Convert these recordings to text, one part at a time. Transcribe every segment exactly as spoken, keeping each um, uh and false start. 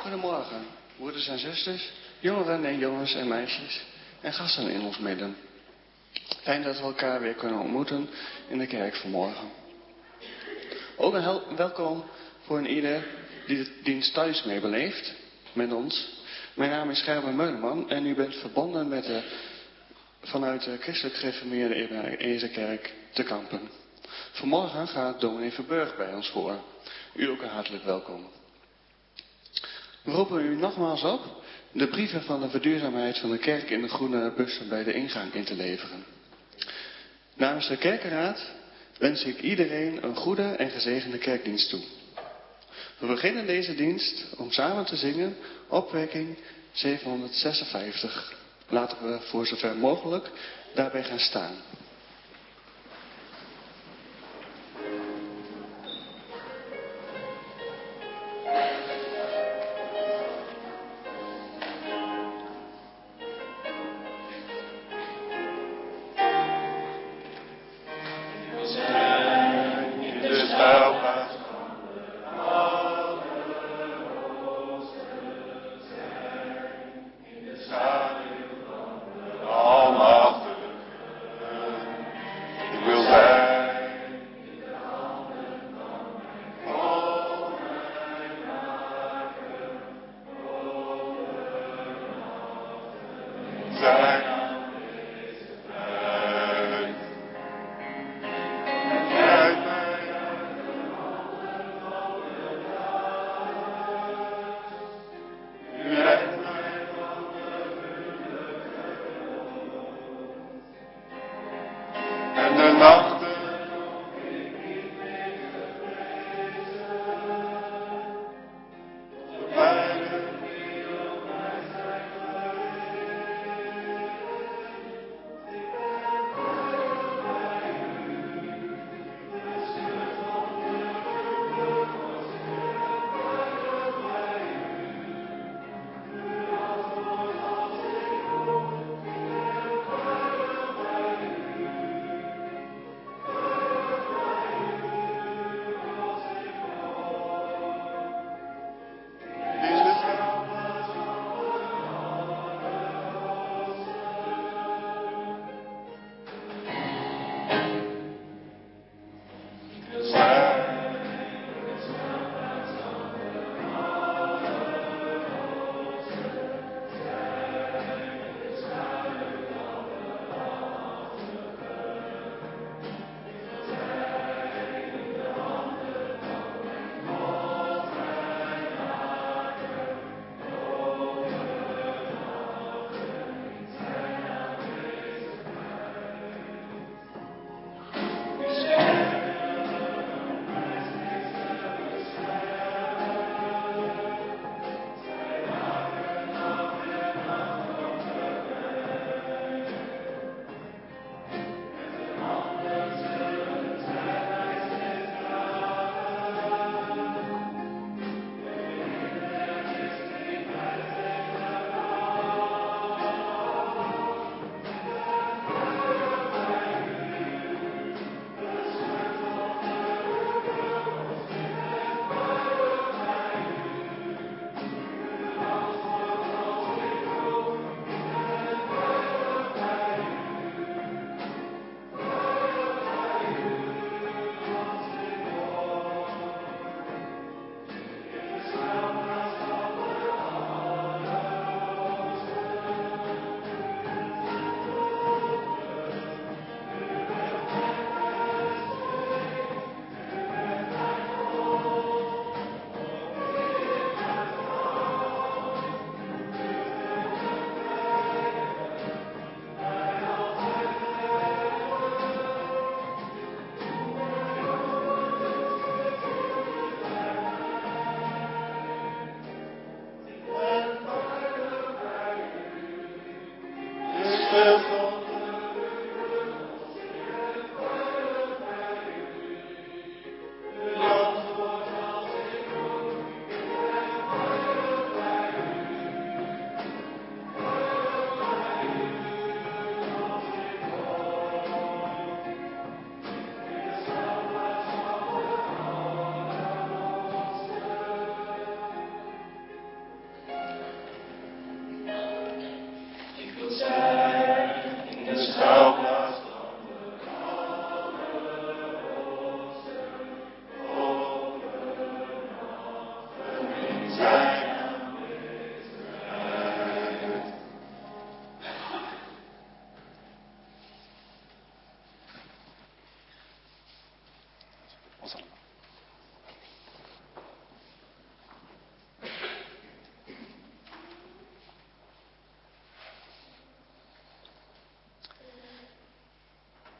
Goedemorgen, broeders en zusters, jongeren en jongens en meisjes en gasten in ons midden. Fijn dat we elkaar weer kunnen ontmoeten in de kerk vanmorgen. Ook een hel- welkom voor een ieder die de dienst thuis meebeleeft met ons. Mijn naam is Gerben Meuleman en u bent verbonden met de, vanuit de Christelijk Gereformeerde Ebenezer-kerk te Kampen. Vanmorgen gaat dominee Verburg bij ons voor. U ook hartelijk welkom. We roepen u nogmaals op de brieven van de verduurzaamheid van de kerk in de groene bussen bij de ingang in te leveren. Namens de kerkenraad wens ik iedereen een goede en gezegende kerkdienst toe. We beginnen deze dienst om samen te zingen opwekking zevenhonderdzesenvijftig. Laten we voor zover mogelijk daarbij gaan staan.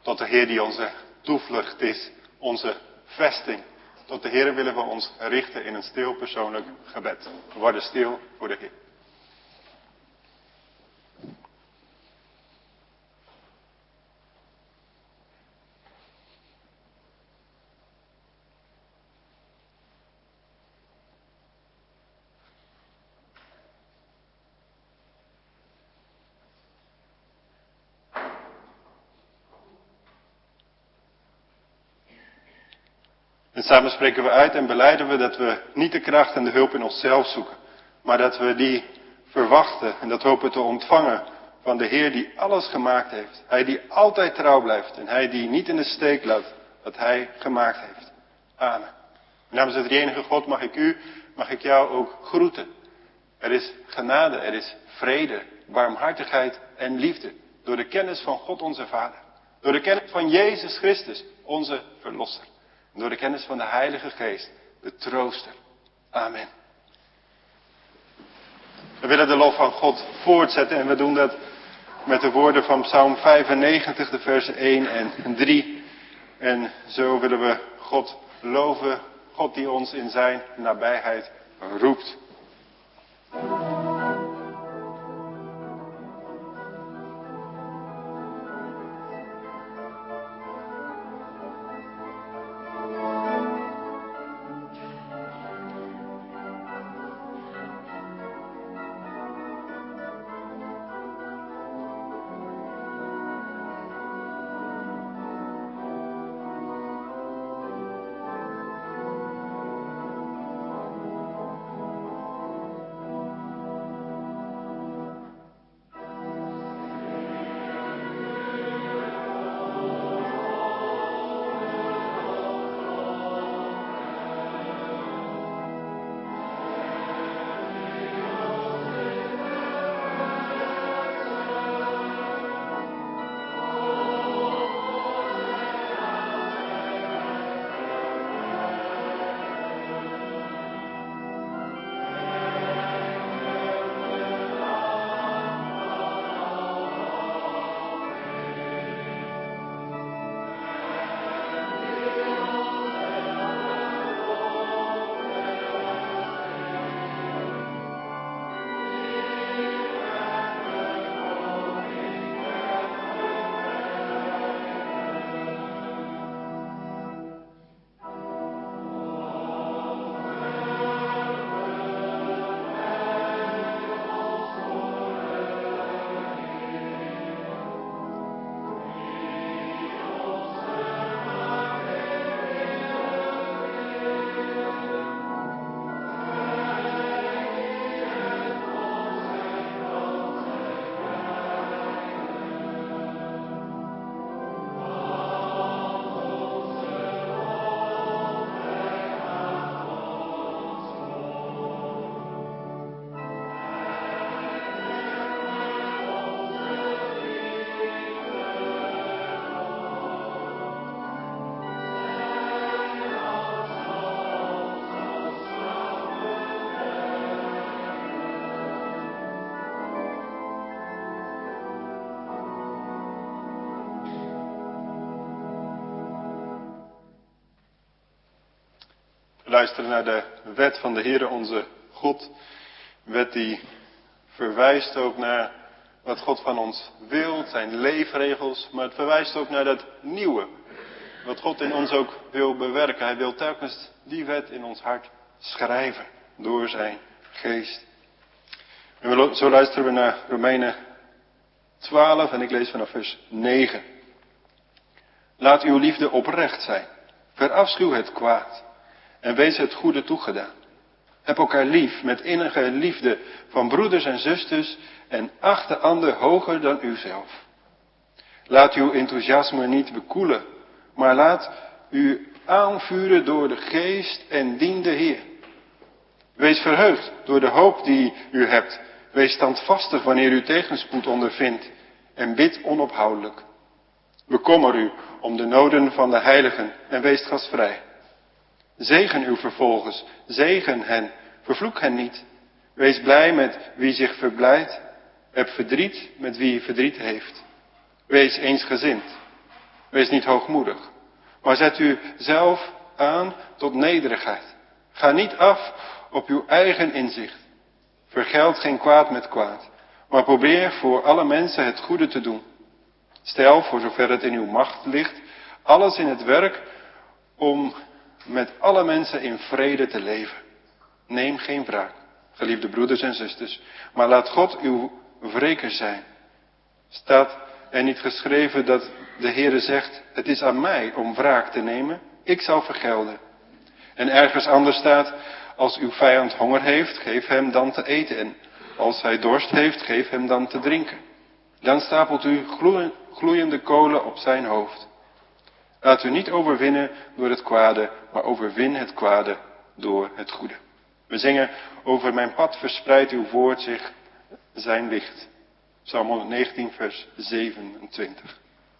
tot de Heer die onze toevlucht is, onze vesting. Tot de Heer willen we ons richten in een stil persoonlijk gebed. We worden stil voor de Heer. En samen spreken we uit en belijden we dat we niet de kracht en de hulp in onszelf zoeken. Maar dat we die verwachten en dat hopen te ontvangen van de Heer die alles gemaakt heeft. Hij die altijd trouw blijft en Hij die niet in de steek laat wat Hij gemaakt heeft. Amen. Namens het enige God mag ik u, mag ik jou ook groeten. Er is genade, er is vrede, barmhartigheid en liefde. Door de kennis van God onze Vader. Door de kennis van Jezus Christus, onze Verlosser. En door de kennis van de Heilige Geest, de Trooster. Amen. We willen de lof van God voortzetten en we doen dat met de woorden van Psalm vijfennegentig, de versen één en drie. En zo willen we God loven, God die ons in zijn nabijheid roept. Luisteren naar de wet van de Heere onze God. Wet die verwijst ook naar wat God van ons wil, zijn leefregels. Maar het verwijst ook naar dat nieuwe. Wat God in ons ook wil bewerken. Hij wil telkens die wet in ons hart schrijven. Door zijn geest. En zo luisteren we naar Romeinen twaalf en ik lees vanaf vers negen. Laat uw liefde oprecht zijn. Verafschuw het kwaad. En wees het goede toegedaan. Heb elkaar lief met innige liefde van broeders en zusters en acht de ander hoger dan uzelf. Laat uw enthousiasme niet bekoelen, maar laat u aanvuren door de geest en dien de Heer. Wees verheugd door de hoop die u hebt. Wees standvastig wanneer u tegenspoed ondervindt en bid onophoudelijk. Bekommer u om de noden van de heiligen en wees gastvrij. Zegen uw vervolgers, zegen hen, vervloek hen niet. Wees blij met wie zich verblijdt, heb verdriet met wie verdriet heeft. Wees eensgezind. Wees niet hoogmoedig, maar zet u zelf aan tot nederigheid. Ga niet af op uw eigen inzicht. Vergeld geen kwaad met kwaad, maar probeer voor alle mensen het goede te doen. Stel, voor zover het in uw macht ligt, alles in het werk om met alle mensen in vrede te leven. Neem geen wraak, geliefde broeders en zusters, maar laat God uw wreker zijn. Staat er niet geschreven dat de Heere zegt, het is aan mij om wraak te nemen, ik zal vergelden. En ergens anders staat, als uw vijand honger heeft, geef hem dan te eten. En als hij dorst heeft, geef hem dan te drinken. Dan stapelt u gloeiende kolen op zijn hoofd. Laat u niet overwinnen door het kwade, maar overwin het kwade door het goede. We zingen, over mijn pad verspreidt uw woord zich zijn licht. Psalm honderdnegentien, vers zevenentwintig.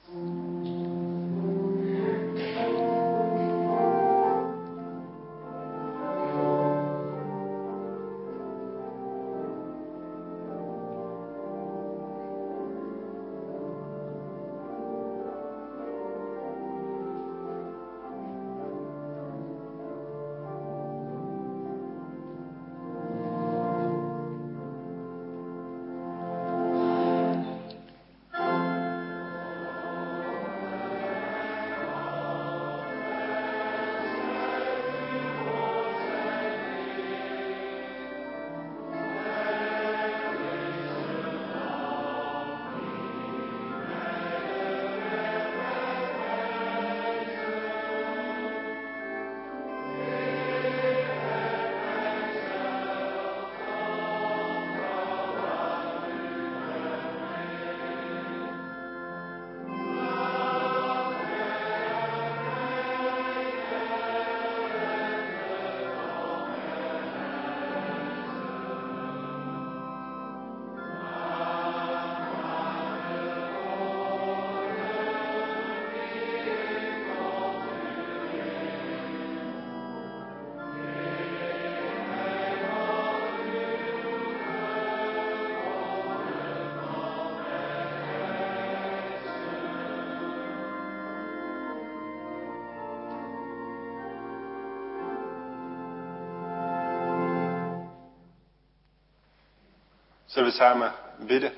Zullen we samen bidden?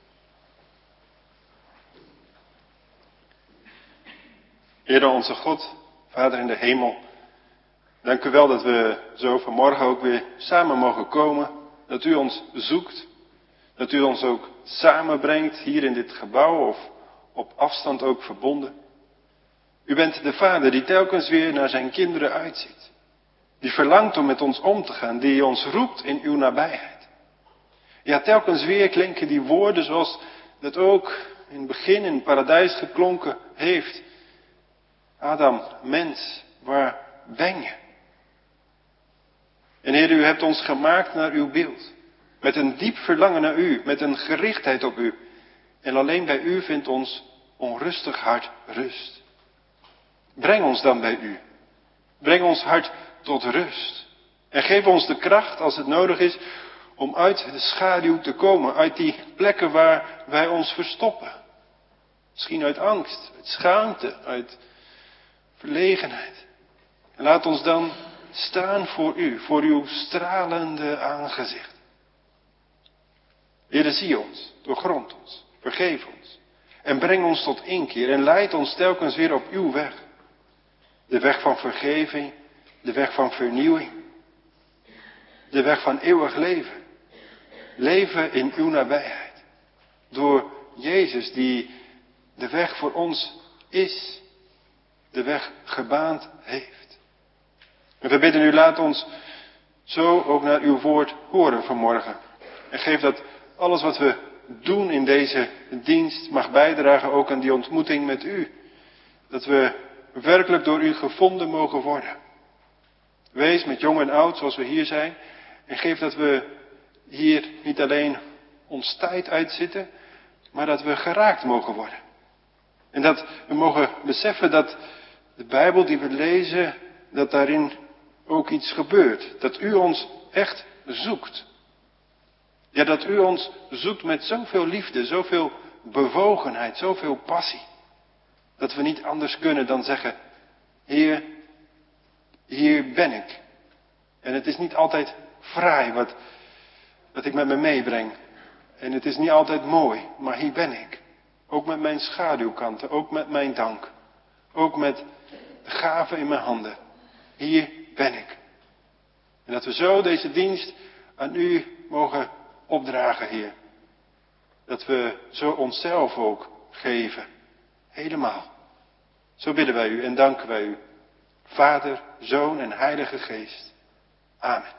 Heere onze God, Vader in de hemel, dank u wel dat we zo vanmorgen ook weer samen mogen komen. Dat u ons zoekt, dat u ons ook samenbrengt hier in dit gebouw of op afstand ook verbonden. U bent de Vader die telkens weer naar zijn kinderen uitziet. Die verlangt om met ons om te gaan, die ons roept in uw nabijheid. Ja, telkens weer klinken die woorden zoals dat ook in het begin in het paradijs geklonken heeft. Adam, mens, waar ben je? En Heer, u hebt ons gemaakt naar uw beeld. Met een diep verlangen naar u, met een gerichtheid op u. En alleen bij u vindt ons onrustig hart rust. Breng ons dan bij u. Breng ons hart tot rust. En geef ons de kracht als het nodig is om uit de schaduw te komen, uit die plekken waar wij ons verstoppen. Misschien uit angst, uit schaamte, uit verlegenheid. En laat ons dan staan voor u, voor uw stralende aangezicht. Heere, zie ons, doorgrond ons, vergeef ons. En breng ons tot inkeer en leid ons telkens weer op uw weg. De weg van vergeving, de weg van vernieuwing. De weg van eeuwig leven. Leven in uw nabijheid. Door Jezus die de weg voor ons is. De weg gebaand heeft. En we bidden u, laat ons zo ook naar uw woord horen vanmorgen. En geef dat alles wat we doen in deze dienst mag bijdragen ook aan die ontmoeting met u. Dat we werkelijk door u gevonden mogen worden. Wees met jong en oud zoals we hier zijn. En geef dat we hier niet alleen ons tijd uitzitten, maar dat we geraakt mogen worden. En dat we mogen beseffen dat de Bijbel die we lezen, dat daarin ook iets gebeurt. Dat u ons echt zoekt. Ja, dat u ons zoekt met zoveel liefde, zoveel bewogenheid, zoveel passie. Dat we niet anders kunnen dan zeggen, Heer, hier ben ik. En het is niet altijd fraai wat, wat ik met me meebreng. En het is niet altijd mooi, maar hier ben ik. Ook met mijn schaduwkanten, ook met mijn dank. Ook met de gaven in mijn handen. Hier ben ik. En dat we zo deze dienst aan u mogen opdragen, Heer. Dat we zo onszelf ook geven. Helemaal. Zo bidden wij u en danken wij u. Vader, Zoon en Heilige Geest. Amen.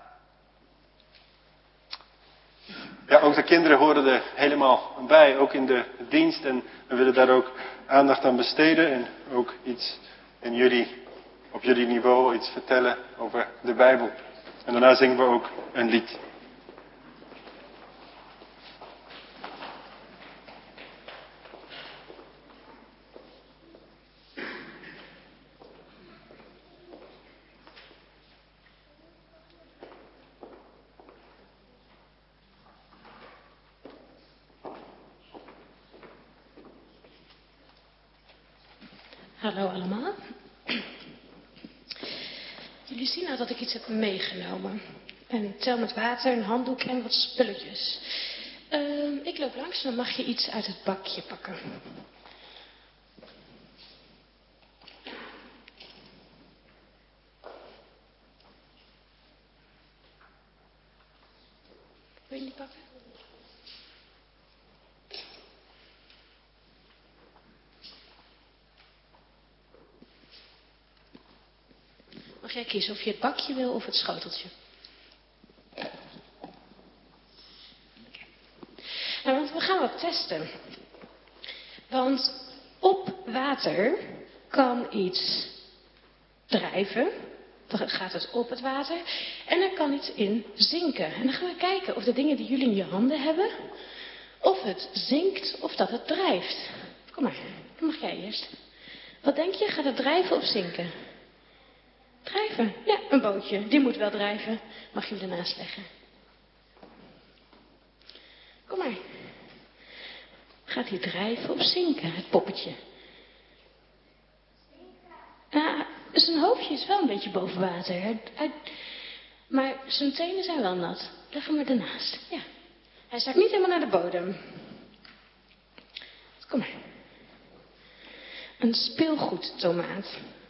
Ja, ook de kinderen horen er helemaal bij, ook in de dienst. En we willen daar ook aandacht aan besteden. En ook iets in jullie, op jullie niveau iets vertellen over de Bijbel. En daarna zingen we ook een lied. Hallo allemaal. Jullie zien nou dat ik iets heb meegenomen. Een tel met water, een handdoek en wat spulletjes. Uh, ik loop langs en dan mag je iets uit het bakje pakken. Wil je niet pakken? Mag jij kiezen of je het bakje wil of het schoteltje. Nou, want we gaan wat testen. Want op water kan iets drijven. Dan gaat het op het water. En er kan iets in zinken. En dan gaan we kijken of de dingen die jullie in je handen hebben, of het zinkt of dat het drijft. Kom maar, dan mag jij eerst. Wat denk je? Gaat het drijven of zinken? Drijven? Ja, een bootje. Die moet wel drijven. Mag je hem ernaast leggen. Kom maar. Gaat hij drijven of zinken, het poppetje? Nou, zijn hoofdje is wel een beetje boven water. Hij, hij, maar zijn tenen zijn wel nat. Leg hem maar ernaast. Ja. Hij zakt niet helemaal naar de bodem. Kom maar. Een speelgoedtomaat.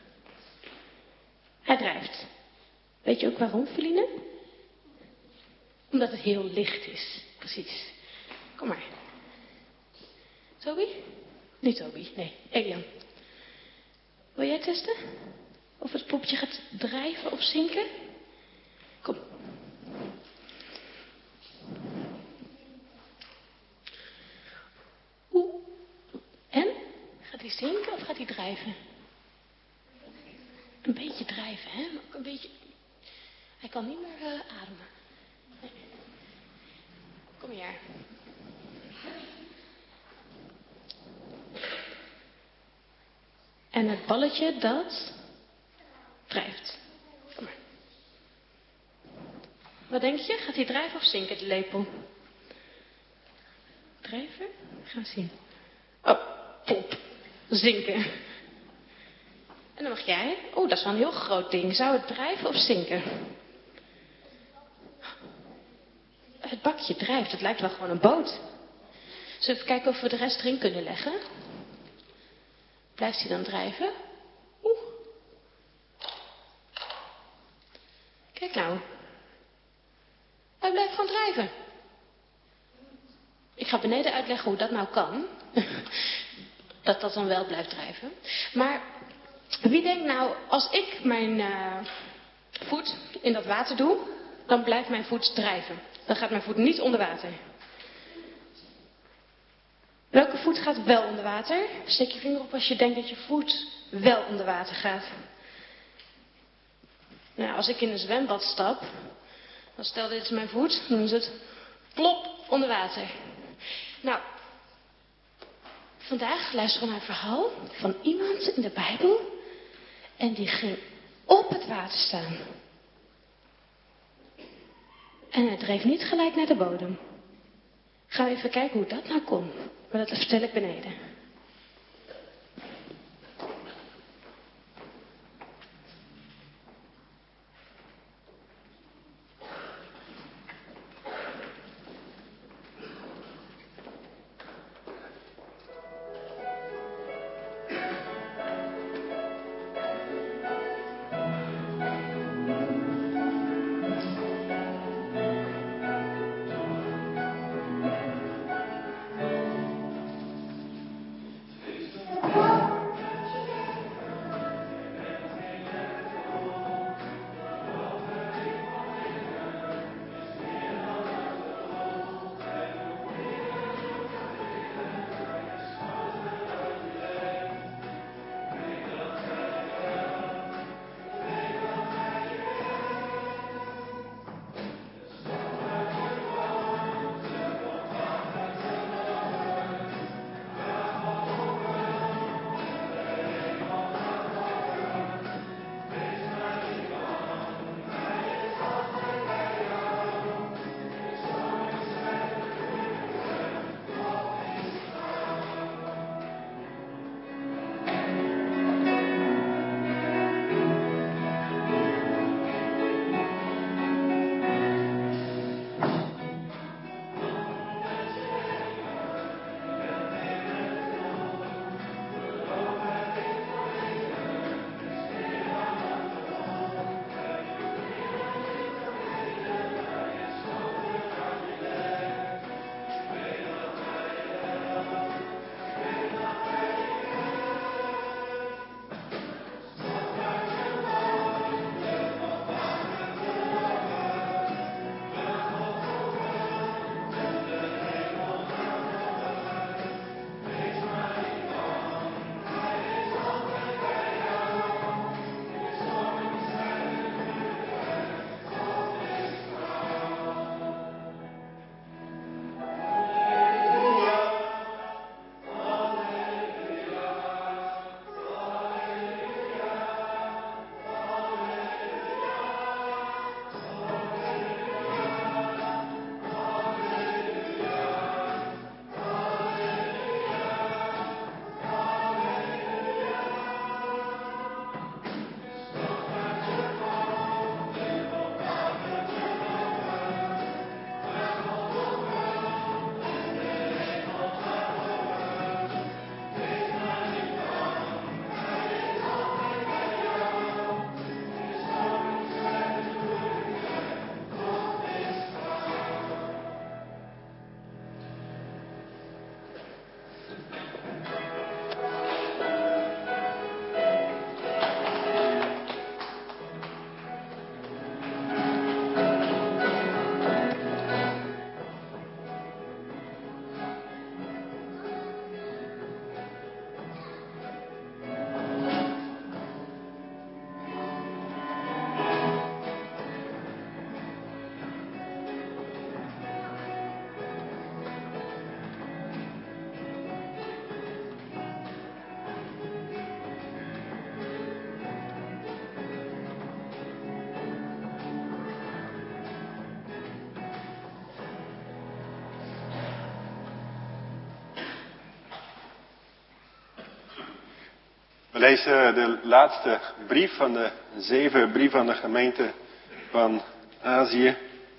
Hij drijft. Weet je ook waarom, Feline? Omdat het heel licht is. Precies. Kom maar. Toby? Niet Toby, nee. Elian. Wil jij testen? Of het poppetje gaat drijven of zinken? Kom. Oeh. En? Gaat hij zinken of gaat hij drijven? Een beetje drijven, hè? Ook een beetje. Hij kan niet meer uh, ademen. Nee. Kom hier. En het balletje dat drijft. Kom maar. Wat denk je? Gaat hij drijven of zinken, de lepel? Drijven? Gaan we zien. Oh, pop. Zinken. En dan mag jij. Oh, dat is wel een heel groot ding. Zou het drijven of zinken? Het bakje drijft. Het lijkt wel gewoon een boot. Zullen we even kijken of we de rest erin kunnen leggen? Blijft hij dan drijven? Oeh. Kijk nou. Hij blijft gewoon drijven. Ik ga beneden uitleggen hoe dat nou kan. Dat dat dan wel blijft drijven. Maar wie denkt nou, als ik mijn uh, voet in dat water doe, dan blijft mijn voet drijven. Dan gaat mijn voet niet onder water. Welke voet gaat wel onder water? Steek je vinger op als je denkt dat je voet wel onder water gaat. Nou, als ik in een zwembad stap, dan stel dit is mijn voet, dan is het plop onder water. Nou, vandaag luisteren we naar een verhaal van iemand in de Bijbel en die ging op het water staan. En hij dreef niet gelijk naar de bodem. Gaan we even kijken hoe dat nou kon. Maar dat vertel ik beneden. lezen de laatste brief van de zeven brieven aan de gemeente van Azië.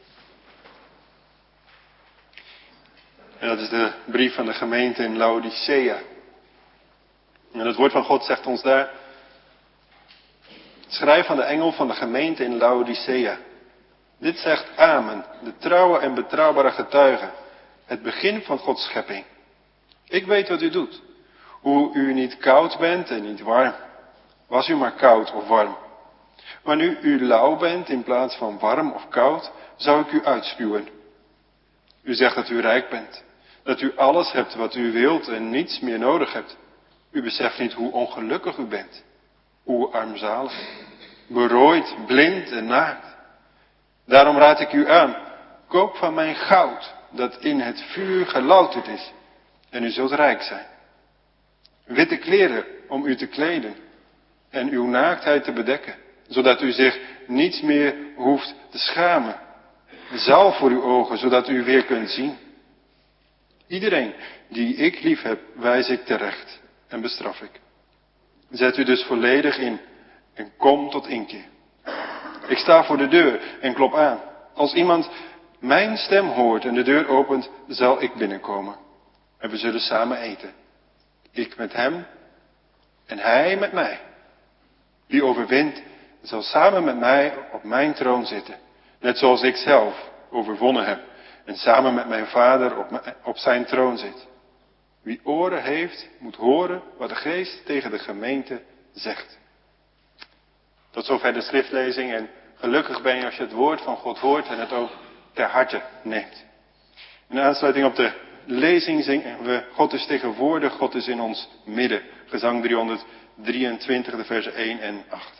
En dat is de brief van de gemeente in Laodicea. En het woord van God zegt ons daar: schrijf aan de engel van de gemeente in Laodicea. Dit zegt Amen, de trouwe en betrouwbare getuige, het begin van Gods schepping. Ik weet wat u doet, hoe u niet koud bent en niet warm. Was u maar koud of warm. Maar nu u lauw bent in plaats van warm of koud, zou ik u uitspuwen. U zegt dat u rijk bent, dat u alles hebt wat u wilt en niets meer nodig hebt. U beseft niet hoe ongelukkig u bent, hoe armzalig, berooid, blind en naakt. Daarom raad ik u aan, koop van mijn goud, dat in het vuur gelouterd is, en u zult rijk zijn. Witte kleren om u te kleden en uw naaktheid te bedekken, zodat u zich niets meer hoeft te schamen. Zalf voor uw ogen, zodat u weer kunt zien. Iedereen die ik lief heb, wijs ik terecht en bestraf ik. Zet u dus volledig in en kom tot inkeer. Ik sta voor de deur en klop aan. Als iemand mijn stem hoort en de deur opent, zal ik binnenkomen. En we zullen samen eten. Ik met hem en hij met mij. Wie overwint, zal samen met mij op mijn troon zitten. Net zoals ik zelf overwonnen heb en samen met mijn vader op, mijn, op zijn troon zit. Wie oren heeft, moet horen wat de Geest tegen de gemeente zegt. Tot zover de schriftlezing en gelukkig ben je als je het woord van God hoort en het ook ter harte neemt. In aansluiting op de lezing zingen we God is tegenwoordig, God is in ons midden. Gezang driehonderddrieëntwintig, de versen één en acht.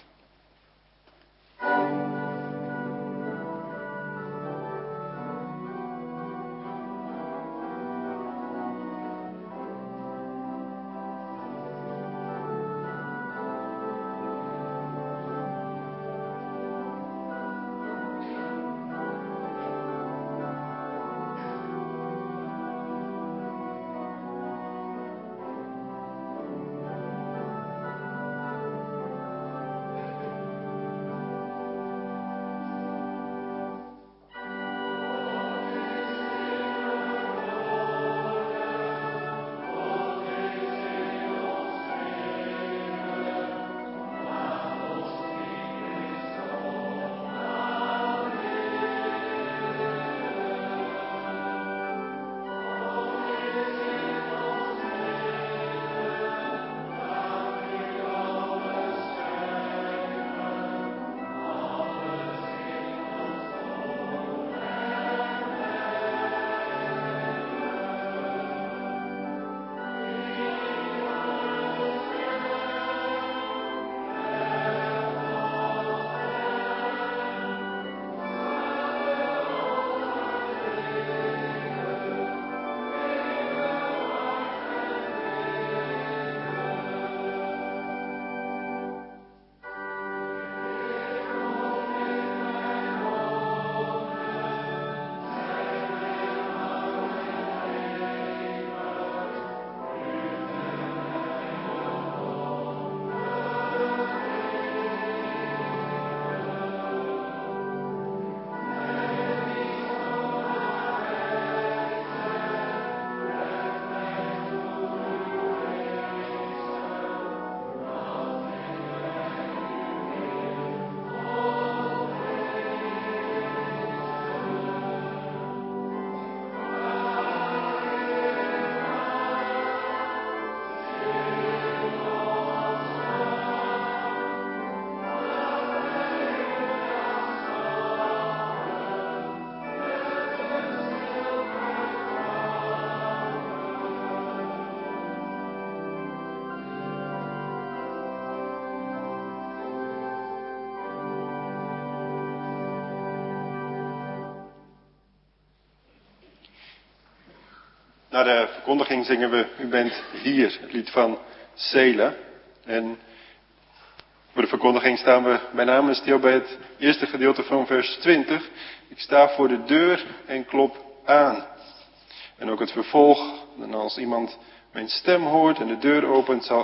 Na de verkondiging zingen we U bent hier, het lied van Sela. En voor de verkondiging staan we bij name stil bij het eerste gedeelte van vers twintig. Ik sta voor de deur en klop aan. En ook het vervolg, en als iemand mijn stem hoort en de deur opent, zal ik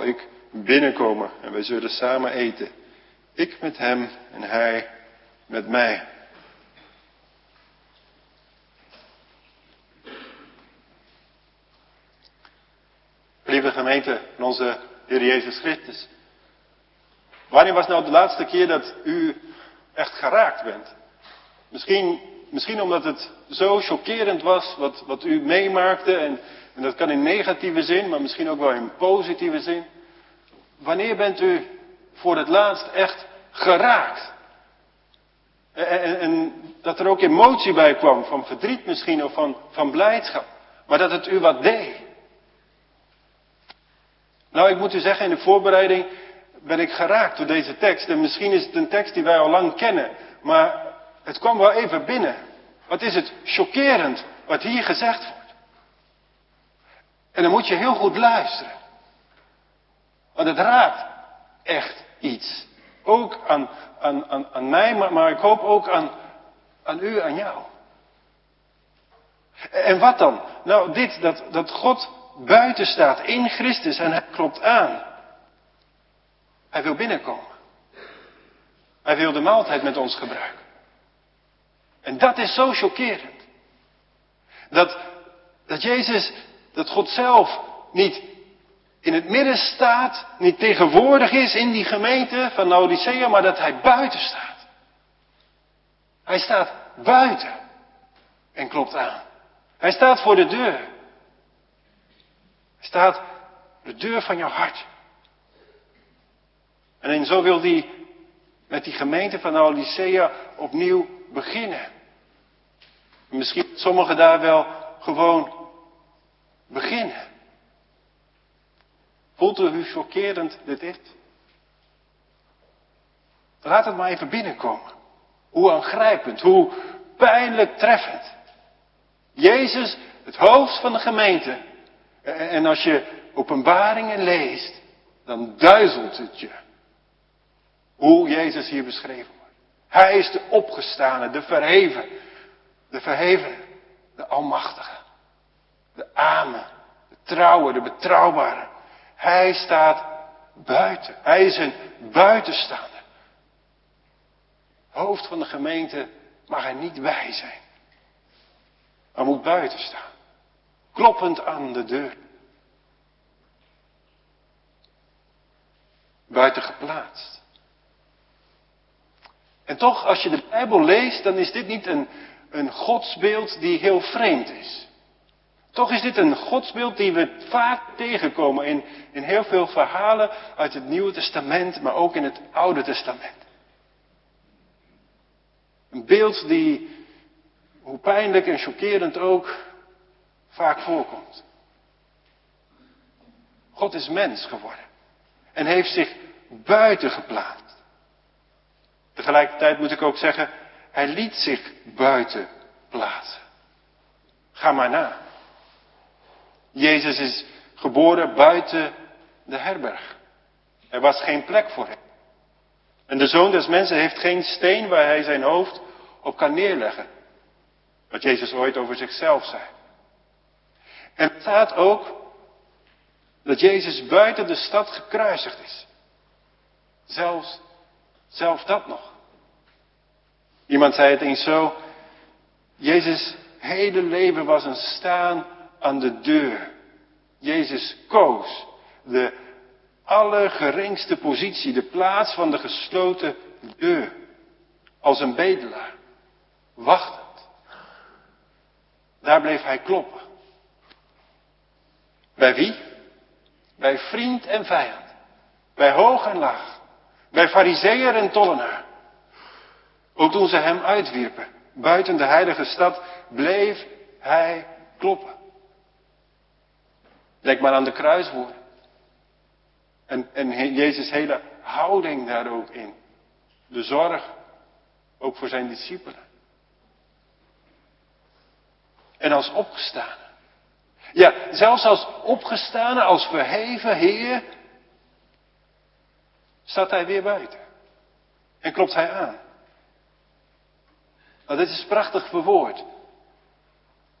binnenkomen en wij zullen samen eten. Ik met hem en hij met mij. Lieve gemeente van onze Heer Jezus Christus. Wanneer was nou de laatste keer dat u echt geraakt bent? Misschien, misschien omdat het zo chockerend was wat, wat u meemaakte. En, en dat kan in negatieve zin, maar misschien ook wel in positieve zin. Wanneer bent u voor het laatst echt geraakt? En, en, en dat er ook emotie bij kwam, van verdriet misschien of van, van blijdschap. Maar dat het u wat deed. Nou, ik moet u zeggen, in de voorbereiding ben ik geraakt door deze tekst. En misschien is het een tekst die wij al lang kennen. Maar het kwam wel even binnen. Wat is het chockerend wat hier gezegd wordt. En dan moet je heel goed luisteren. Want het raakt echt iets. Ook aan, aan, aan, aan mij, maar, maar ik hoop ook aan, aan u, aan jou. En wat dan? Nou, dit, dat, dat God buiten staat in Christus en hij klopt aan. Hij wil binnenkomen. Hij wil de maaltijd met ons gebruiken. En dat is zo chockerend. Dat, dat Jezus, dat God zelf niet in het midden staat, niet tegenwoordig is in die gemeente van Laodicea, maar dat hij buiten staat. Hij staat buiten en klopt aan. Hij staat voor de deur. Hij staat voor de deur van jouw hart. En zo wil hij met die gemeente van Laodicea opnieuw beginnen. Misschien sommigen daar wel gewoon beginnen. Voelt u hoe chockerend dit is? Laat het maar even binnenkomen. Hoe aangrijpend, hoe pijnlijk treffend. Jezus, het hoofd van de gemeente. En als je Openbaringen leest, dan duizelt het je. Hoe Jezus hier beschreven wordt. Hij is de opgestane, de verheven. De verheven, de almachtige. De amen, de trouwe, de betrouwbare. Hij staat buiten. Hij is een buitenstaander. Hoofd van de gemeente mag er niet bij zijn. Maar moet buiten staan. Kloppend aan de deur. Buiten geplaatst. En toch, als je de Bijbel leest, dan is dit niet een, een godsbeeld die heel vreemd is. Toch is dit een godsbeeld die we vaak tegenkomen in, in heel veel verhalen uit het Nieuwe Testament, maar ook in het Oude Testament. Een beeld die, hoe pijnlijk en chockerend ook, vaak voorkomt. God is mens geworden en heeft zich buiten geplaatst. Tegelijkertijd moet ik ook zeggen, hij liet zich buiten plaatsen. Ga maar na. Jezus is geboren buiten de herberg. Er was geen plek voor hem. En de Zoon des Mensen heeft geen steen waar hij zijn hoofd op kan neerleggen. Wat Jezus ooit over zichzelf zei. En er staat ook dat Jezus buiten de stad gekruisigd is. Zelfs, zelfs dat nog. Iemand zei het eens zo. Jezus' hele leven was een staan aan de deur. Jezus koos de allergeringste positie, de plaats van de gesloten deur. Als een bedelaar. Wachtend. Daar bleef hij kloppen. Bij wie? Bij vriend en vijand. Bij hoog en laag. Bij farizeeër en tollenaar. Ook toen ze hem uitwierpen, buiten de heilige stad, bleef hij kloppen. Denk maar aan de kruiswoorden. En, en Jezus' hele houding daar ook in. De zorg, ook voor zijn discipelen. En als opgestane. Ja, zelfs als opgestane, als verheven Heer, staat hij weer buiten. En klopt hij aan. Nou, dit is prachtig verwoord.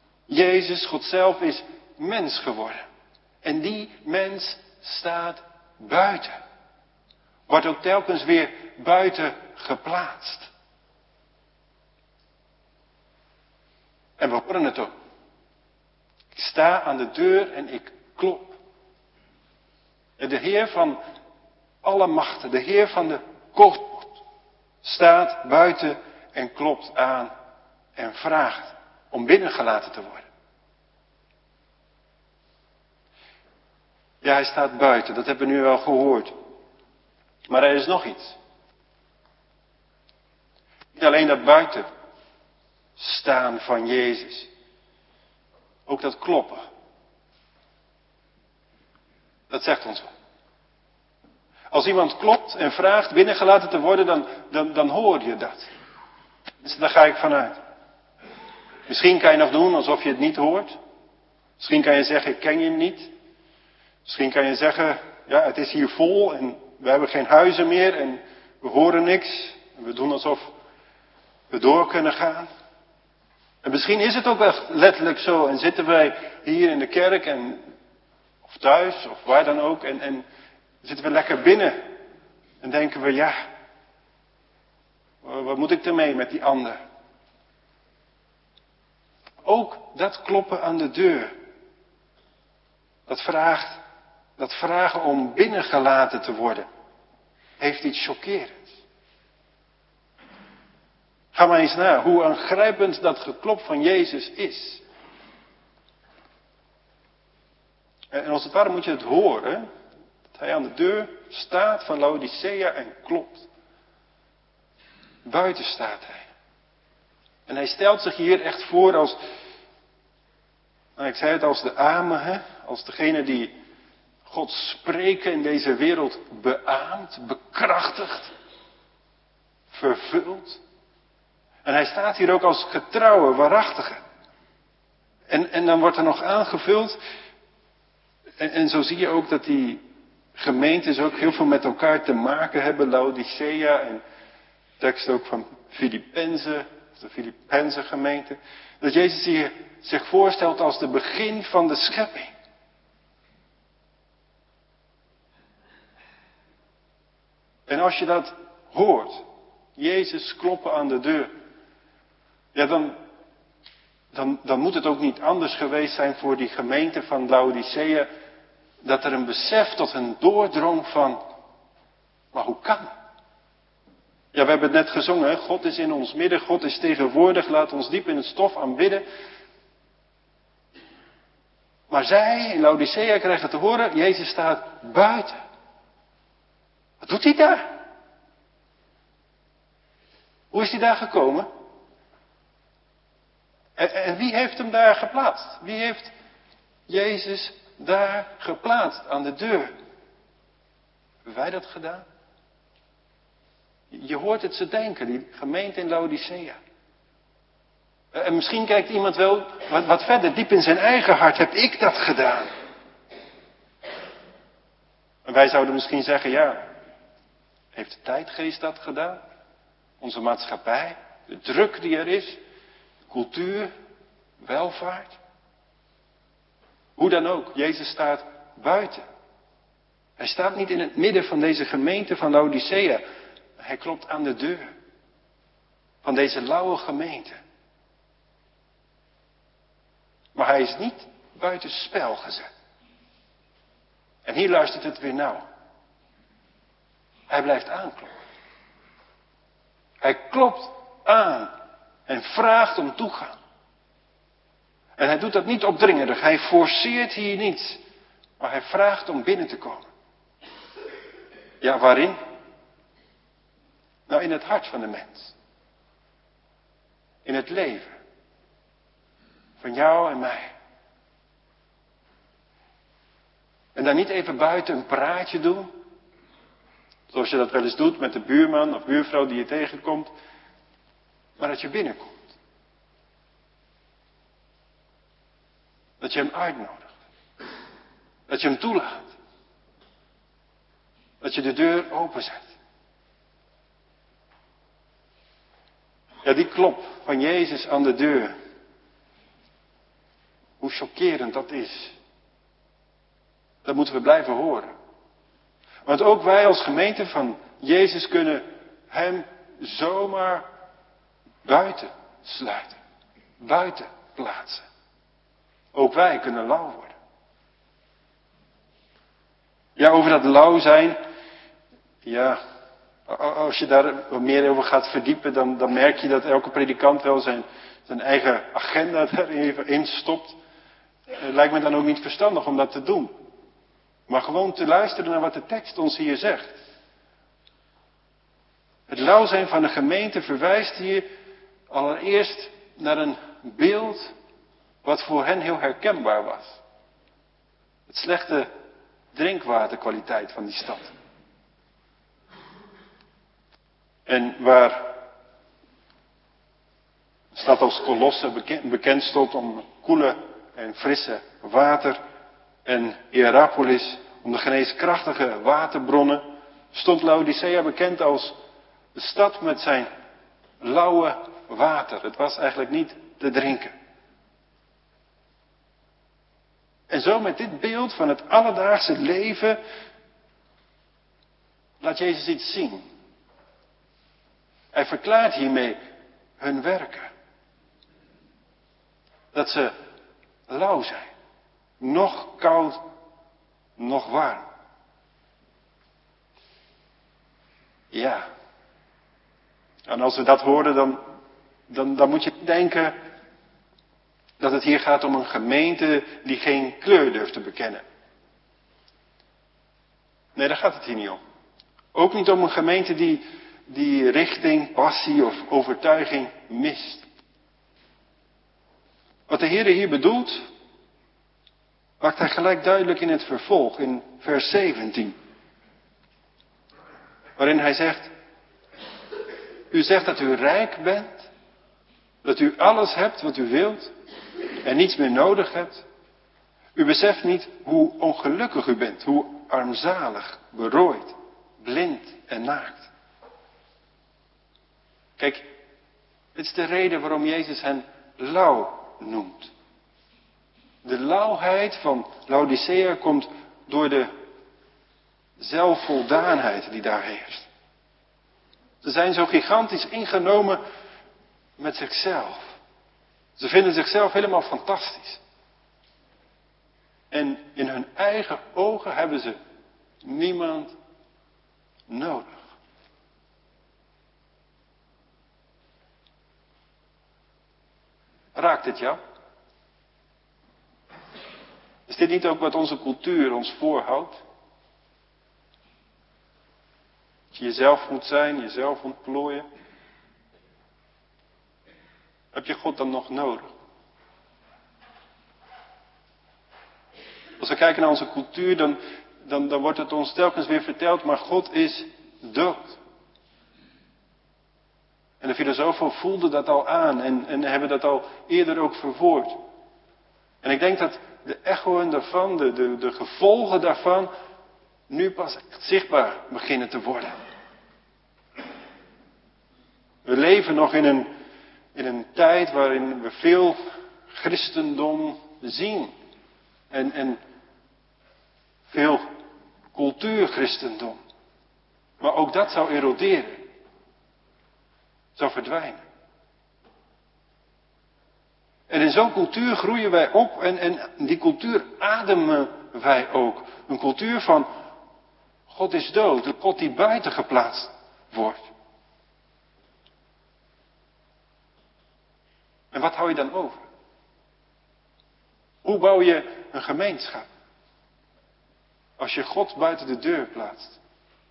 Jezus, God zelf, is mens geworden. En die mens staat buiten. Wordt ook telkens weer buiten geplaatst. En we horen het ook. Ik sta aan de deur en ik klop. En de Heer van alle machten, de Heer van de kosmos, staat buiten en klopt aan en vraagt om binnengelaten te worden. Ja, hij staat buiten, dat hebben we nu wel gehoord. Maar er is nog iets. Niet alleen dat buiten staan van Jezus. Ook dat kloppen. Dat zegt ons wel. Als iemand klopt en vraagt binnengelaten te worden, dan, dan, dan hoor je dat. Dus daar ga ik vanuit. Misschien kan je nog doen alsof je het niet hoort. Misschien kan je zeggen, ik ken je niet. Misschien kan je zeggen, ja, het is hier vol en we hebben geen huizen meer en we horen niks. En we doen alsof we door kunnen gaan. En misschien is het ook echt letterlijk zo en zitten wij hier in de kerk en, of thuis of waar dan ook en, en zitten we lekker binnen en denken we, ja, wat moet ik ermee met die ander? Ook dat kloppen aan de deur, dat vraagt, dat vragen om binnengelaten te worden, heeft iets chockerends. Ga maar eens na hoe aangrijpend dat geklop van Jezus is. En als het ware moet je het horen, dat hij aan de deur staat van Laodicea en klopt. Buiten staat hij. En hij stelt zich hier echt voor als, nou ik zei het, als de Amen, hè? Als degene die Gods spreken in deze wereld beaamt, bekrachtigt, vervult. En hij staat hier ook als getrouwe, waarachtige. En, en dan wordt er nog aangevuld. En, en zo zie je ook dat die gemeentes ook heel veel met elkaar te maken hebben. Laodicea en tekst ook van Filippenzen, de Filippense gemeente. Dat Jezus hier zich voorstelt als de begin van de schepping. En als je dat hoort, Jezus kloppen aan de deur. Ja, dan, dan, dan moet het ook niet anders geweest zijn voor die gemeente van Laodicea, dat er een besef tot hen doordrong van, maar hoe kan het? Ja, we hebben het net gezongen, hè? God is in ons midden, God is tegenwoordig, laat ons diep in het stof aanbidden. Maar zij in Laodicea krijgen te horen, Jezus staat buiten. Wat doet hij daar? Hoe is hij daar gekomen? En, en wie heeft hem daar geplaatst? Wie heeft Jezus daar geplaatst aan de deur? Hebben wij dat gedaan? Je hoort het ze denken, die gemeente in Laodicea. En misschien kijkt iemand wel wat, wat verder, diep in zijn eigen hart, heb ik dat gedaan? En wij zouden misschien zeggen, ja, heeft de tijdgeest dat gedaan? Onze maatschappij, de druk die er is, cultuur, welvaart. Hoe dan ook, Jezus staat buiten. Hij staat niet in het midden van deze gemeente van Laodicea. Hij klopt aan de deur van deze lauwe gemeente. Maar hij is niet buiten spel gezet. En hier luistert het weer nauw. Hij blijft aankloppen. Hij klopt aan en vraagt om toegang. En hij doet dat niet opdringerig. Hij forceert hier niets. Maar hij vraagt om binnen te komen. Ja, waarin? Nou, in het hart van de mens. In het leven. Van jou en mij. En dan niet even buiten een praatje doen. Zoals je dat wel eens doet met de buurman of buurvrouw die je tegenkomt. Maar dat je binnenkomt. Dat je hem uitnodigt. Dat je hem toelaat. Dat je de deur openzet. Ja, die klop van Jezus aan de deur. Hoe chockerend dat is. Dat moeten we blijven horen. Want ook wij als gemeente van Jezus kunnen hem zomaar buiten sluiten. Buiten plaatsen. Ook wij kunnen lauw worden. Ja, over dat lauw zijn. Ja, als je daar wat meer over gaat verdiepen, dan, dan merk je dat elke predikant wel zijn, zijn eigen agenda er even in stopt. Het lijkt me dan ook niet verstandig om dat te doen. Maar gewoon te luisteren naar wat de tekst ons hier zegt. Het lauw zijn van de gemeente verwijst hier allereerst naar een beeld wat voor hen heel herkenbaar was. Het slechte drinkwaterkwaliteit van die stad. En waar een stad als Colosse bekend, bekend stond om koele en frisse water, en Hierapolis om de geneeskrachtige waterbronnen, stond Laodicea bekend als de stad met zijn lauwe water. Het was eigenlijk niet te drinken. En zo met dit beeld van het alledaagse leven laat Jezus iets zien. Hij verklaart hiermee hun werken. Dat ze lauw zijn. Nog koud, nog warm. Ja. En als we dat horen, dan, dan, dan moet je denken dat het hier gaat om een gemeente die geen kleur durft te bekennen. Nee, daar gaat het hier niet om. Ook niet om een gemeente die, die richting, passie of overtuiging mist. Wat de Heer hier bedoelt, maakt hij gelijk duidelijk in het vervolg, in vers zeventien. Waarin hij zegt, u zegt dat u rijk bent, dat u alles hebt wat u wilt en niets meer nodig hebt. U beseft niet hoe ongelukkig u bent, hoe armzalig, berooid, blind en naakt. Kijk, dit is de reden waarom Jezus hen lauw noemt. De lauwheid van Laodicea komt door de zelfvoldaanheid die daar heerst. Ze zijn zo gigantisch ingenomen met zichzelf. Ze vinden zichzelf helemaal fantastisch. En in hun eigen ogen hebben ze niemand nodig. Raakt dit jou? Is dit niet ook wat onze cultuur ons voorhoudt? Dat je jezelf moet zijn, jezelf ontplooien. Heb je God dan nog nodig? Als we kijken naar onze cultuur, dan, dan, dan wordt het ons telkens weer verteld, maar God is dood. En de filosofen voelden dat al aan en, en hebben dat al eerder ook verwoord. En ik denk dat de echoen daarvan, de, de, de gevolgen daarvan, nu pas echt zichtbaar beginnen te worden. We leven nog in een, in een tijd waarin we veel christendom zien. En, en veel cultuurchristendom. Maar ook dat zou eroderen. Zou verdwijnen. En in zo'n cultuur groeien wij op en, en die cultuur ademen wij ook. Een cultuur van God is dood, een God die buiten geplaatst wordt. En wat hou je dan over? Hoe bouw je een gemeenschap? Als je God buiten de deur plaatst.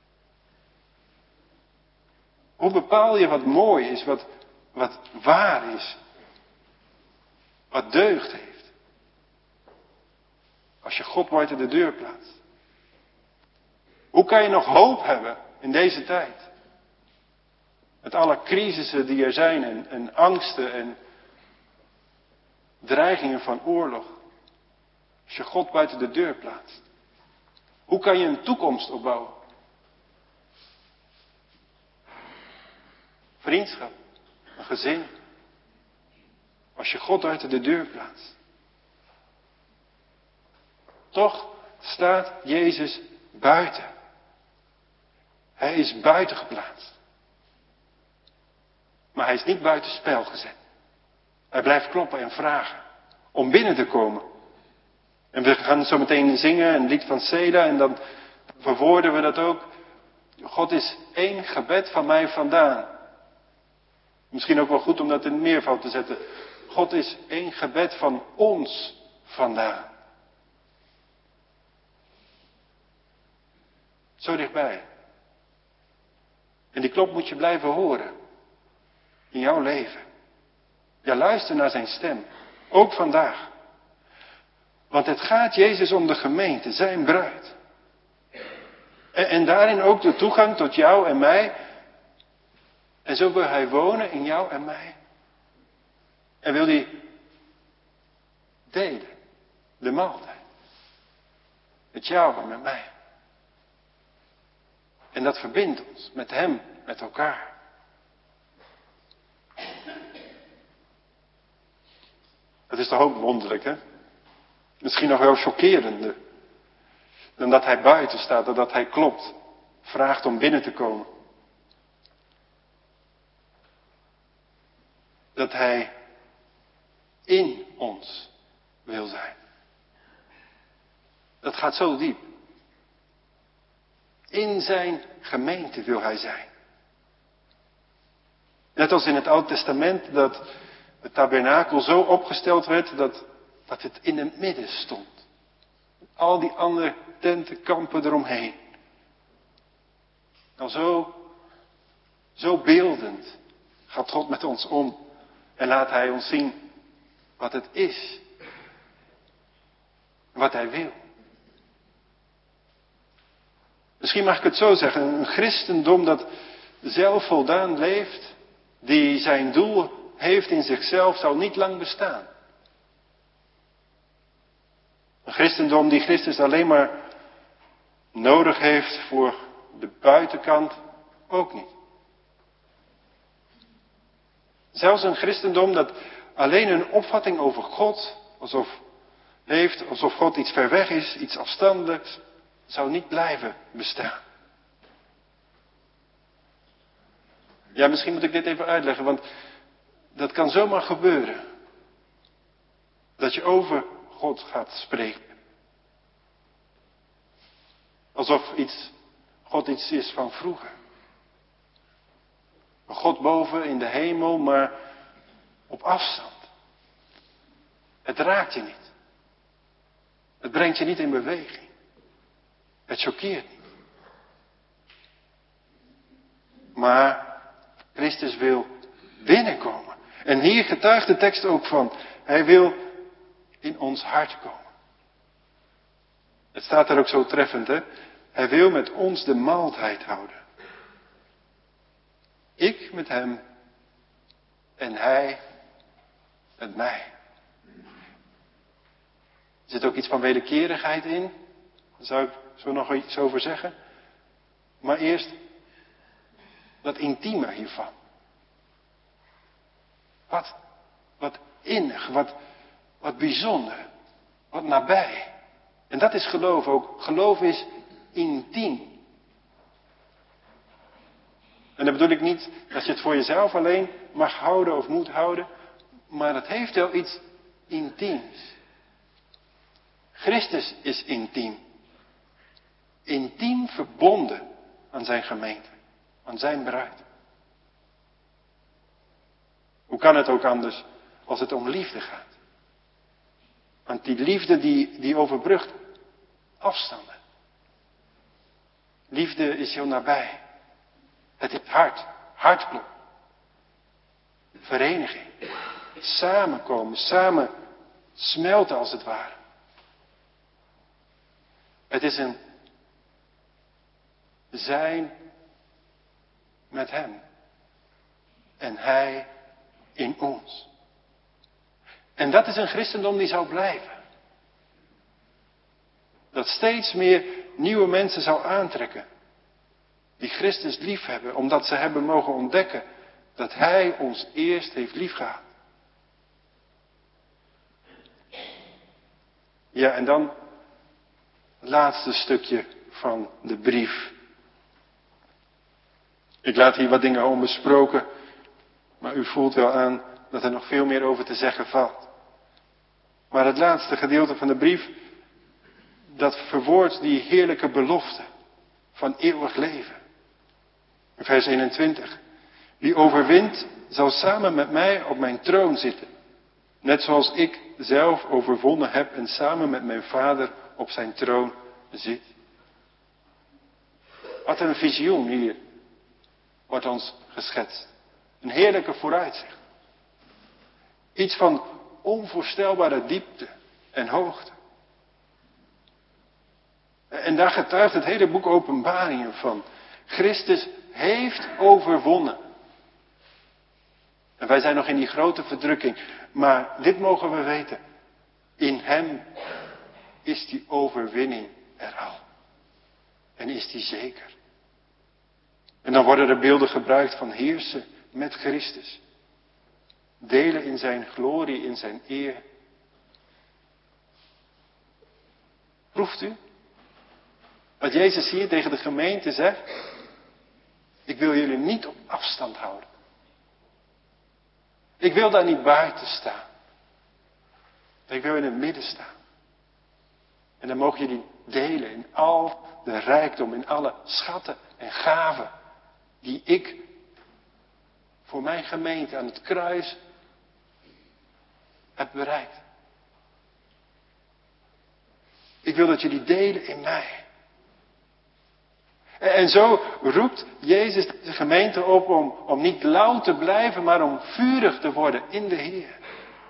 Hoe bepaal je wat mooi is, wat, wat waar is? Wat deugd heeft? Als je God buiten de deur plaatst. Hoe kan je nog hoop hebben in deze tijd? Met alle crisissen die er zijn en, en angsten en dreigingen van oorlog. Als je God buiten de deur plaatst. Hoe kan je een toekomst opbouwen? Vriendschap, een gezin. Als je God buiten de deur plaatst. Toch staat Jezus buiten. Hij is buiten geplaatst. Maar hij is niet buiten spel gezet. Hij blijft kloppen en vragen om binnen te komen. En we gaan zo meteen zingen een lied van Seda en dan verwoorden we dat ook. God is één gebed van mij vandaan. Misschien ook wel goed om dat in het meervoud te zetten. God is één gebed van ons vandaan. Zo dichtbij. En die klop moet je blijven horen. In jouw leven. Ja, luister naar zijn stem. Ook vandaag. Want het gaat Jezus om de gemeente, zijn bruid. En, en daarin ook de toegang tot jou en mij. En zo wil hij wonen in jou en mij. En wil hij delen. De maaltijd. Met jou en met mij. En dat verbindt ons met hem, met elkaar. Dat is toch ook wonderlijk, hè? Misschien nog wel chockerender. Dan dat hij buiten staat, dan dat hij klopt. Vraagt om binnen te komen. Dat hij in ons wil zijn. Dat gaat zo diep. In zijn gemeente wil hij zijn. Net als in het Oude Testament dat het tabernakel zo opgesteld werd dat, dat het in het midden stond. Al die andere tentenkampen eromheen. Nou zo, zo beeldend gaat God met ons om. En laat hij ons zien wat het is. Wat hij wil. Misschien mag ik het zo zeggen. Een christendom dat zelfvoldaan leeft. Die zijn doel heeft in zichzelf, zal niet lang bestaan. Een christendom die Christus alleen maar nodig heeft voor de buitenkant, ook niet. Zelfs een christendom dat alleen een opvatting over God alsof heeft, alsof God iets ver weg is, iets afstandelijks, zou niet blijven bestaan. Ja, misschien moet ik dit even uitleggen, want dat kan zomaar gebeuren. Dat je over God gaat spreken. Alsof iets, God iets is van vroeger. Een God boven in de hemel, maar op afstand. Het raakt je niet. Het brengt je niet in beweging. Het choqueert niet. Maar Christus wil binnenkomen. En hier getuigt de tekst ook van. Hij wil in ons hart komen. Het staat er ook zo treffend, hè. Hij wil met ons de maaltijd houden. Ik met hem en hij met mij. Er zit ook iets van wederkerigheid in. Daar zou ik zo nog iets over zeggen. Maar eerst dat intieme hiervan. Wat, wat innig, wat, wat bijzonder, wat nabij. En dat is geloof ook. Geloof is intiem. En dan bedoel ik niet dat je het voor jezelf alleen mag houden of moet houden. Maar het heeft wel iets intiems. Christus is intiem. Intiem verbonden aan zijn gemeente. Aan zijn bruid. Hoe kan het ook anders als het om liefde gaat? Want die liefde die, die overbrugt afstanden. Liefde is heel nabij. Het is hart, hartklop. Vereniging. Samenkomen, samen smelten als het ware. Het is een zijn met hem. En hij in ons. En dat is een christendom die zou blijven. Dat steeds meer nieuwe mensen zou aantrekken. Die Christus lief hebben, omdat ze hebben mogen ontdekken dat hij ons eerst heeft liefgehad. Ja, en dan het laatste stukje van de brief. Ik laat hier wat dingen onbesproken, maar u voelt wel aan dat er nog veel meer over te zeggen valt. Maar het laatste gedeelte van de brief, dat verwoordt die heerlijke belofte van eeuwig leven. In vers eenentwintig. Wie overwint, zal samen met mij op mijn troon zitten. Net zoals ik zelf overwonnen heb en samen met mijn Vader op zijn troon zit. Wat een visioen hier wordt ons geschetst. Een heerlijke vooruitzicht. Iets van onvoorstelbare diepte en hoogte. En daar getuigt het hele boek Openbaringen van. Christus heeft overwonnen. En wij zijn nog in die grote verdrukking. Maar dit mogen we weten. In hem is die overwinning er al. En is die zeker. En dan worden er beelden gebruikt van heersen met Christus. Delen in zijn glorie, in zijn eer. Proeft u? Wat Jezus hier tegen de gemeente zegt. Ik wil jullie niet op afstand houden. Ik wil daar niet buiten staan. Ik wil in het midden staan. En dan mogen jullie delen in al de rijkdom, in alle schatten en gaven die ik voor mijn gemeente aan het kruis heb bereikt. Ik wil dat jullie delen in mij. En zo roept Jezus de gemeente op om, om niet lauw te blijven, maar om vurig te worden in de Heer.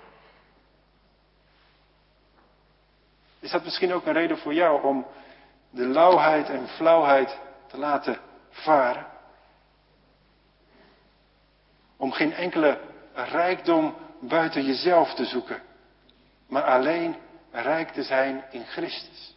Is dat misschien ook een reden voor jou om de lauwheid en flauwheid te laten varen? Om geen enkele rijkdom buiten jezelf te zoeken, maar alleen rijk te zijn in Christus.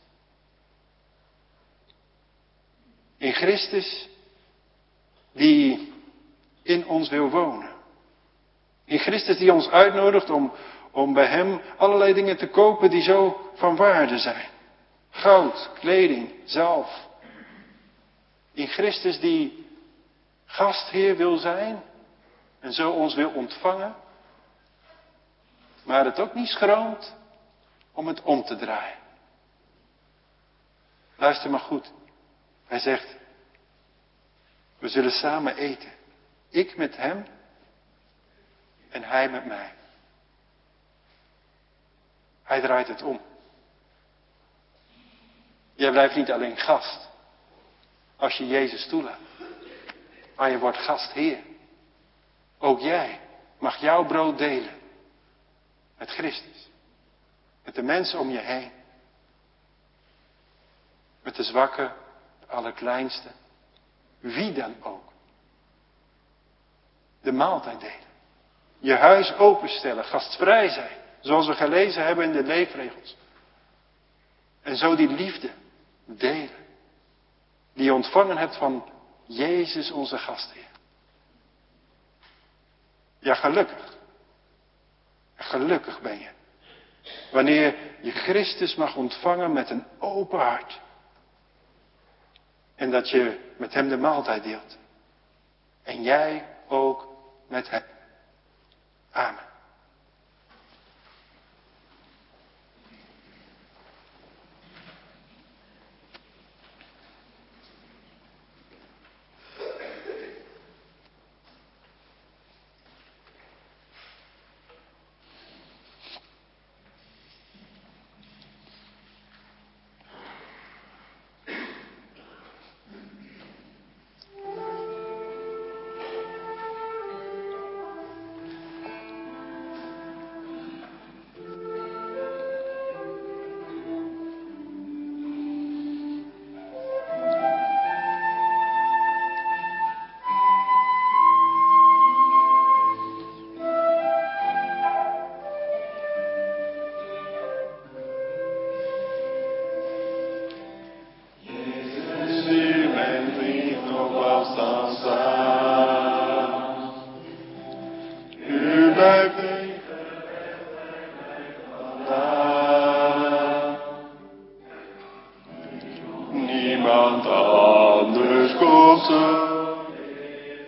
In Christus die in ons wil wonen. In Christus die ons uitnodigt om, om bij hem allerlei dingen te kopen die zo van waarde zijn. Goud, kleding, zalf. In Christus die gastheer wil zijn en zo ons wil ontvangen. Maar het ook niet schroomt om het om te draaien. Luister maar goed. Hij zegt, we zullen samen eten. Ik met hem en hij met mij. Hij draait het om. Jij blijft niet alleen gast als je Jezus toelaat. Maar je wordt gastheer. Ook jij mag jouw brood delen met Christus. Met de mensen om je heen. Met de zwakken, de allerkleinste. Wie dan ook. De maaltijd delen. Je huis openstellen, gastvrij zijn. Zoals we gelezen hebben in de leefregels. En zo die liefde delen. Die je ontvangen hebt van Jezus onze gastheer. Ja, gelukkig. Gelukkig ben je. Wanneer je Christus mag ontvangen met een open hart. En dat je met hem de maaltijd deelt. En jij ook met hem. Amen. Niemand anders komt zo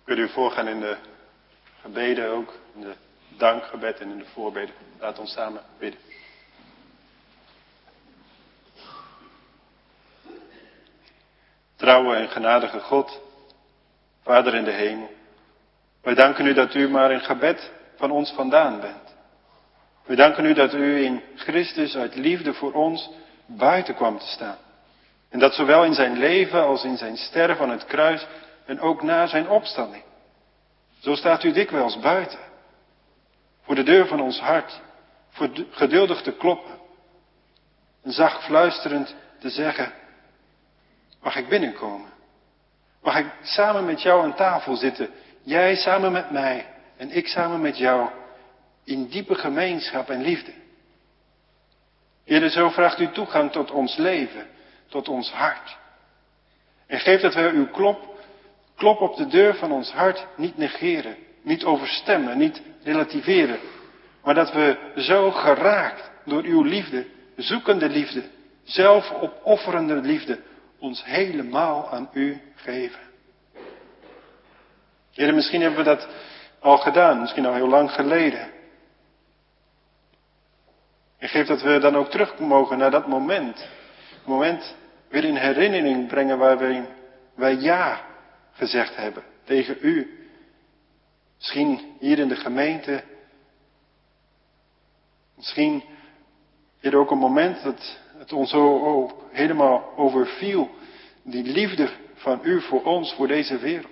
Kunt u voorgaan in de gebeden ook, in de dankgebed en in de voorbeden. Laat ons samen bidden. Trouwe en genadige God, Vader in de hemel. Wij danken u dat u maar in gebed van ons vandaan bent. We danken u dat u in Christus uit liefde voor ons buiten kwam te staan. En dat zowel in zijn leven als in zijn sterven aan het kruis en ook na zijn opstanding. Zo staat u dikwijls buiten. Voor de deur van ons hart. Voor geduldig te kloppen. En zacht fluisterend te zeggen: mag ik binnenkomen? Mag ik samen met jou aan tafel zitten? Jij samen met mij en ik samen met jou. In diepe gemeenschap en liefde. Heer, zo vraagt u toegang tot ons leven. Tot ons hart. En geef dat wij uw klop, klop op de deur van ons hart niet negeren. Niet overstemmen, niet relativeren. Maar dat we zo geraakt door uw liefde, zoekende liefde, zelfopofferende liefde, ons helemaal aan u geven. Heer, misschien hebben we dat al gedaan, misschien al heel lang geleden. En geef dat we dan ook terug mogen naar dat moment. Het moment weer in herinnering brengen waarin wij ja gezegd hebben tegen u. Misschien hier in de gemeente. Misschien hier ook een moment dat het ons zo oh, helemaal overviel. Die liefde van u voor ons, voor deze wereld.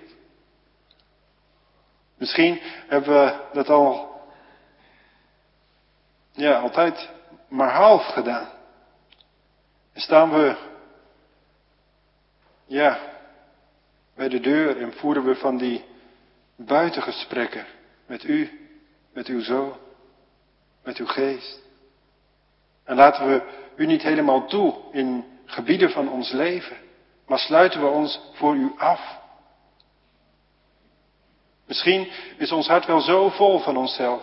Misschien hebben we dat al, ja, altijd maar half gedaan. En staan we, ja, bij de deur en voeren we van die buitengesprekken met u, met uw zoon, met uw geest. En laten we u niet helemaal toe in gebieden van ons leven, maar sluiten we ons voor u af. Misschien is ons hart wel zo vol van onszelf.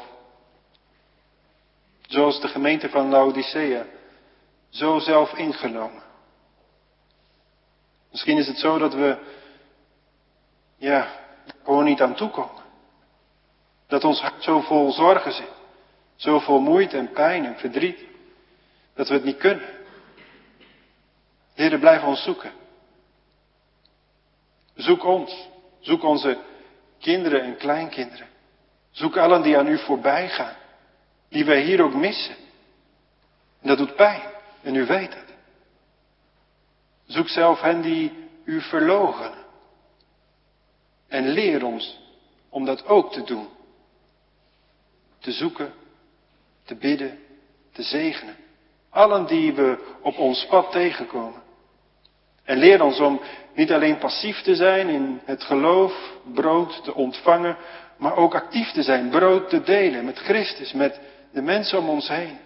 Zoals de gemeente van Laodicea. Zo zelf ingenomen. Misschien is het zo dat we, ja, gewoon niet aan toekomen. Dat ons hart zo vol zorgen zit. Zo vol moeite en pijn en verdriet. Dat we het niet kunnen. Heere, blijf ons zoeken. Zoek ons. Zoek onze kinderen en kleinkinderen. Zoek allen die aan u voorbij gaan. Die wij hier ook missen. En dat doet pijn. En u weet het. Zoek zelf hen die u verloochenen. En leer ons om dat ook te doen. Te zoeken, te bidden, te zegenen. Allen die we op ons pad tegenkomen. En leer ons om niet alleen passief te zijn in het geloof, brood te ontvangen, maar ook actief te zijn, brood te delen met Christus, met de mensen om ons heen.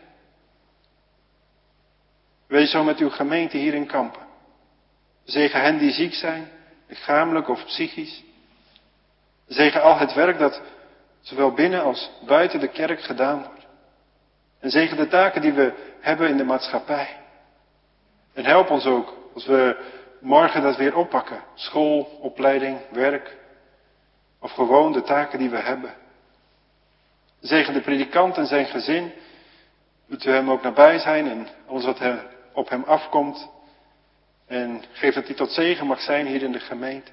Wees zo met uw gemeente hier in Kampen. Zegen hen die ziek zijn, lichamelijk of psychisch. Zegen al het werk dat zowel binnen als buiten de kerk gedaan wordt. En zegen de taken die we hebben in de maatschappij. En help ons ook als we morgen dat weer oppakken. School, opleiding, werk. Of gewoon de taken die we hebben. Zegen de predikant en zijn gezin. Dat we hem ook nabij zijn en alles wat op hem afkomt. En geef dat hij tot zegen mag zijn hier in de gemeente.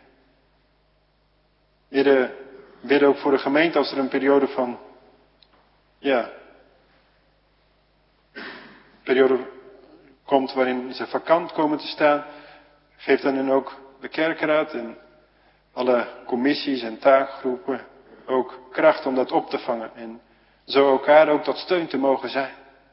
Heer, bid ook voor de gemeente als er een periode van, ja, periode komt waarin ze vakant komen te staan. Geef dan hen ook de kerkraad en alle commissies en taakgroepen ook kracht om dat op te vangen. En zo elkaar ook tot steun te mogen zijn.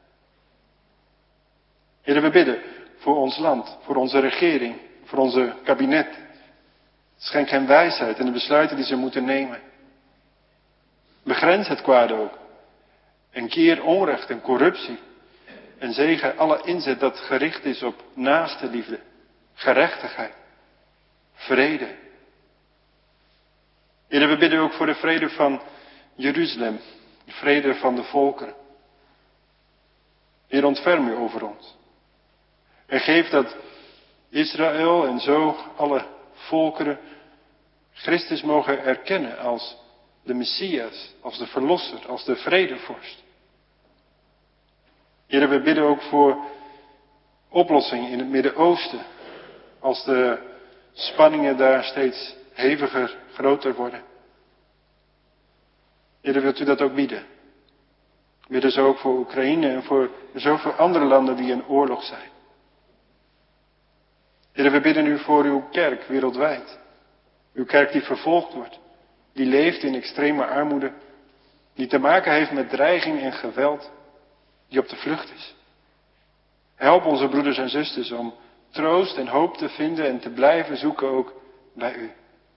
Heer, we bidden voor ons land, voor onze regering, voor onze kabinet. Schenk hen wijsheid in de besluiten die ze moeten nemen. Begrens het kwade ook. En keer onrecht en corruptie. En zegen alle inzet dat gericht is op naaste liefde, gerechtigheid, vrede. Heer, we bidden ook voor de vrede van Jeruzalem, de vrede van de volkeren. Heer, ontferm u over ons. En geef dat Israël en zo alle volkeren Christus mogen erkennen als de Messias, als de Verlosser, als de vredevorst. Heer, we bidden ook voor oplossing in het Midden-Oosten, als de spanningen daar steeds heviger, groter worden. Heer, wilt u dat ook bieden? We bidden zo ook voor Oekraïne en voor zoveel andere landen die in oorlog zijn. Heer, we bidden u voor uw kerk wereldwijd. Uw kerk die vervolgd wordt, die leeft in extreme armoede, die te maken heeft met dreiging en geweld, die op de vlucht is. Help onze broeders en zusters om troost en hoop te vinden en te blijven zoeken ook bij u.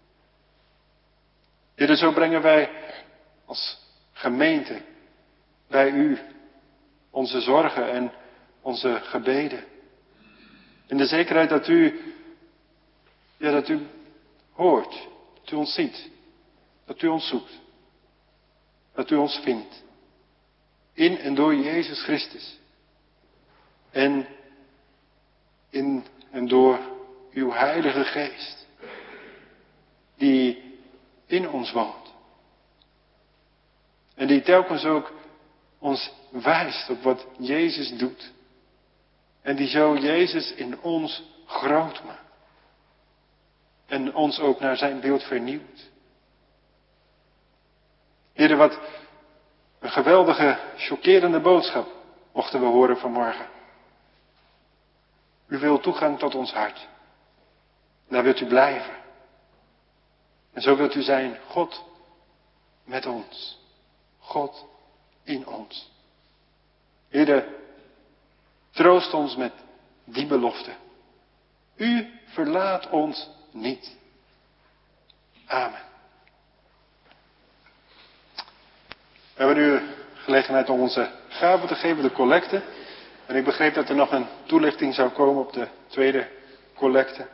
Heer, zo brengen wij als gemeente bij u onze zorgen en onze gebeden. In de zekerheid dat u, ja, dat u hoort, dat u ons ziet, dat u ons zoekt, dat u ons vindt. In en door Jezus Christus. En in en door uw Heilige Geest, die in ons woont. En die telkens ook ons wijst op wat Jezus doet. En die zo Jezus in ons groot maakt. En ons ook naar zijn beeld vernieuwt. Heer, wat een geweldige, chockerende boodschap mochten we horen vanmorgen. U wilt toegang tot ons hart. Daar wilt u blijven. En zo wilt u zijn God met ons. God in ons. Heer, troost ons met die belofte. U verlaat ons niet. Amen. We hebben nu gelegenheid om onze gave te geven, de collecte. En ik begreep dat er nog een toelichting zou komen op de tweede collecte.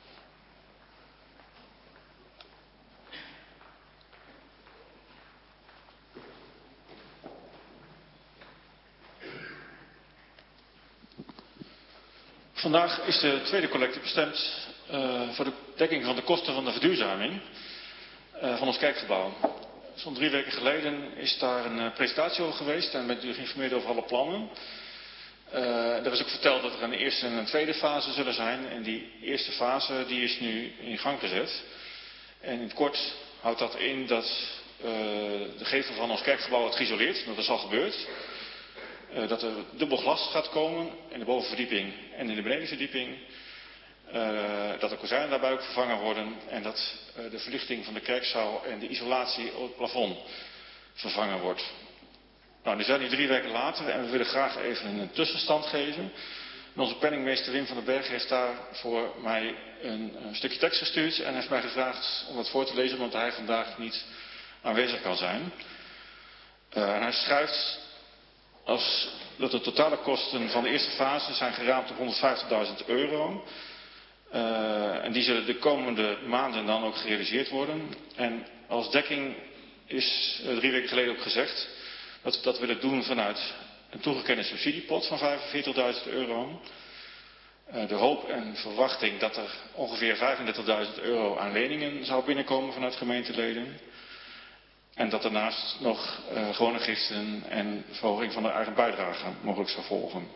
Vandaag is de tweede collecte bestemd uh, voor de dekking van de kosten van de verduurzaming uh, van ons kerkgebouw. Zo'n drie weken geleden is daar een uh, presentatie over geweest en bent u geïnformeerd over alle plannen. Uh, er is ook verteld dat er een eerste en een tweede fase zullen zijn. En die eerste fase die is nu in gang gezet. En in het kort houdt dat in dat uh, de gevel van ons kerkgebouw wordt geïsoleerd. Dat is al gebeurd. Uh, dat er dubbel glas gaat komen in de bovenverdieping en in de benedenverdieping. Uh, dat de kozijnen daarbij ook vervangen worden. En dat uh, de verlichting van de kerkzaal en de isolatie op het plafond vervangen wordt. Nou, nu zijn die drie weken later en we willen graag even een tussenstand geven. En onze penningmeester Wim van den Berg heeft daar voor mij een, een stukje tekst gestuurd en heeft mij gevraagd om dat voor te lezen, omdat hij vandaag niet aanwezig kan zijn. Uh, en hij schrijft als dat de totale kosten van de eerste fase zijn geraamd op honderdvijftigduizend euro. Uh, en die zullen de komende maanden dan ook gerealiseerd worden. En als dekking is uh, drie weken geleden ook gezegd dat we dat willen doen vanuit een toegekende subsidiepot van vijfenveertigduizend euro. Uh, de hoop en verwachting dat er ongeveer vijfendertigduizend euro aan leningen zou binnenkomen vanuit gemeenteleden. En dat daarnaast nog uh, gewone giften en verhoging van de eigen bijdrage mogelijk zou volgen.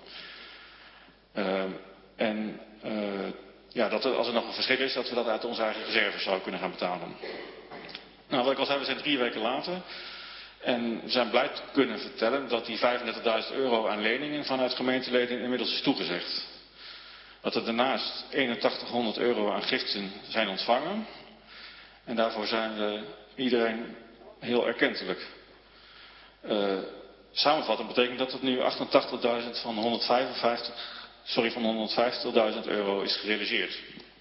Uh, en uh, ja, dat er, als er nog een verschil is, dat we dat uit onze eigen reserves zouden kunnen gaan betalen. Nou, wat ik al zei, we zijn drie weken later. En we zijn blij te kunnen vertellen dat die vijfendertigduizend euro aan leningen vanuit gemeenteleden inmiddels is toegezegd. Dat er daarnaast eenentachtighonderd euro aan giften zijn ontvangen. En daarvoor zijn we iedereen heel erkentelijk. Uh, samenvattend betekent dat het nu achtentachtigduizend van honderdvijfenvijftig, sorry, van honderdvijftigduizend euro is gerealiseerd.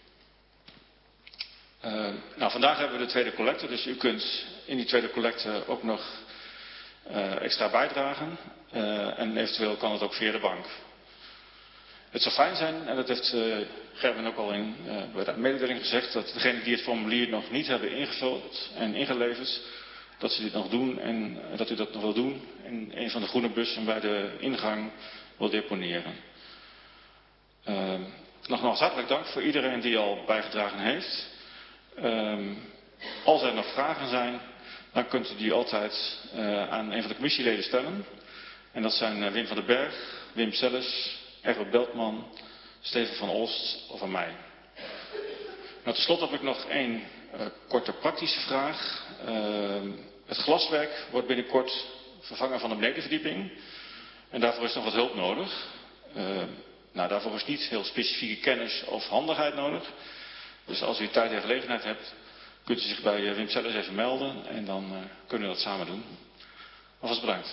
Uh, nou, vandaag hebben we de tweede collecte, dus u kunt in die tweede collecte ook nog uh, extra bijdragen. Uh, en eventueel kan het ook via de bank. Het zou fijn zijn, en dat heeft uh, Gerben ook al in, uh, bij de mededeling gezegd, dat degenen die het formulier nog niet hebben ingevuld en ingeleverd, dat ze dit nog doen en uh, dat u dat nog wil doen in een van de groene bussen bij de ingang wil deponeren. Uh, nogmaals hartelijk dank voor iedereen die al bijgedragen heeft. Um, als er nog vragen zijn, dan kunt u die altijd uh, aan een van de commissieleden stellen. En dat zijn uh, Wim van den Berg, Wim Selles, Egbert Beltman, Steven van Olst of aan mij. Nou, ten slotte heb ik nog één uh, korte praktische vraag. Uh, het glaswerk wordt binnenkort vervangen van de benedenverdieping. En daarvoor is nog wat hulp nodig. Uh, nou, daarvoor is niet heel specifieke kennis of handigheid nodig. Dus als u tijd en gelegenheid hebt, kunt u zich bij uh, Wim Selles even melden. En dan uh, kunnen we dat samen doen. Alvast bedankt.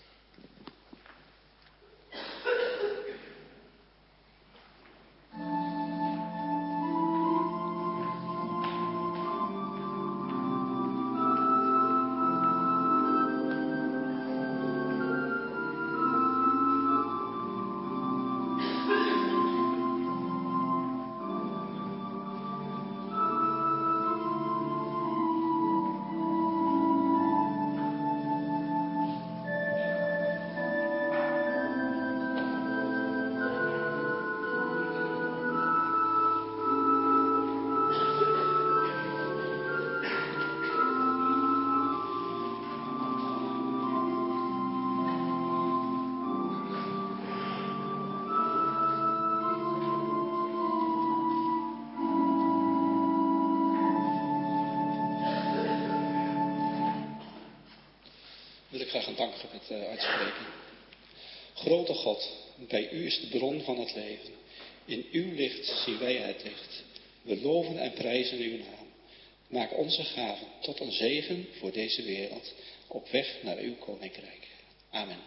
Wil ik graag een dankgebed uh, uitspreken. Grote God, bij u is de bron van het leven. In uw licht zien wij het licht. We loven en prijzen uw naam. Maak onze gaven tot een zegen voor deze wereld, op weg naar uw koninkrijk. Amen.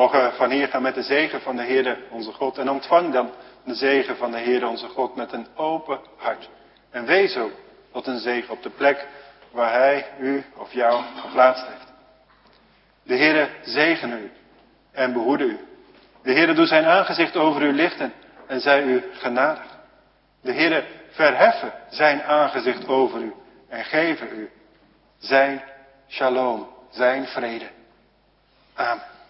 mogen van hier gaan met de zegen van de Heere onze God. En ontvang dan de zegen van de Heere onze God met een open hart. En wees ook tot een zegen op de plek waar Hij u of jou geplaatst heeft. De Heere zegene u en behoede u. De Heere doet zijn aangezicht over u lichten en zij u genadig. De Heere verheffen zijn aangezicht over u en geven u zijn shalom, zijn vrede. Amen.